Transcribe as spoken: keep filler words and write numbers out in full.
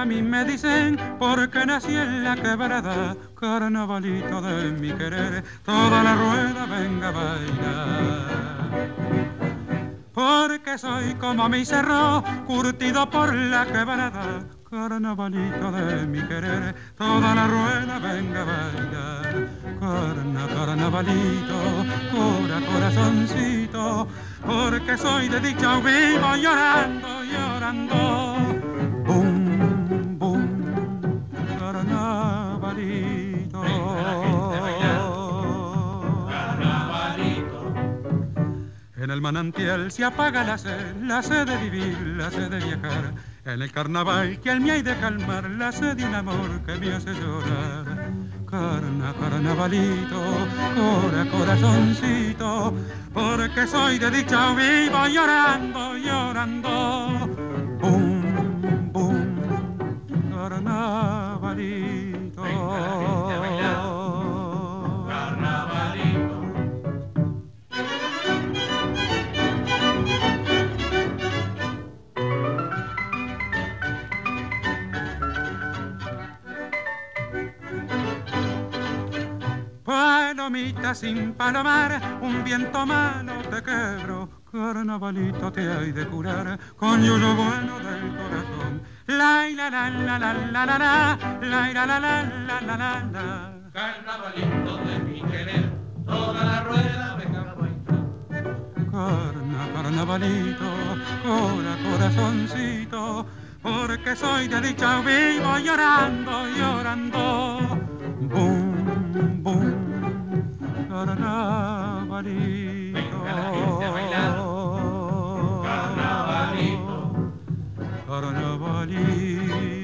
mí me dicen, porque nací en la quebrada, carnavalito de mi querer, toda la rueda venga a bailar. Porque soy como mi cerro, curtido por la quebrada, carnavalito de mi querer, toda la rueda venga a bailar. Carna, carnavalito, cura, corazoncito, porque soy de dicha vivo llorando, llorando. Bum, bum, carnavalito. Venga la gente a bailar. Carnavalito. En el manantial se apaga la sed, la sed de vivir, la sed de viajar. En el carnaval que al mí hay de calmar, la sed de un amor que me hace llorar. Carna, carnavalito, cora, corazoncito, porque soy de dicha vivo llorando, llorando. Bum, bum, carnavalito. Venga la gente a bailar. Carnavalito. Palomita sin palomar, un viento malo te quebro, carnavalito te hay de curar con yuyo bueno del corazón. La la la la la la la la, la la la la la la la la. Carnavalito de mi querer, toda la rueda venga a bailar. Carna, carnavalito, cora, corazoncito, porque soy de dicha vivo llorando, llorando. Bum, bum, carnavalito. Venga la gente a bailar. Carnavalito. Carnavalito.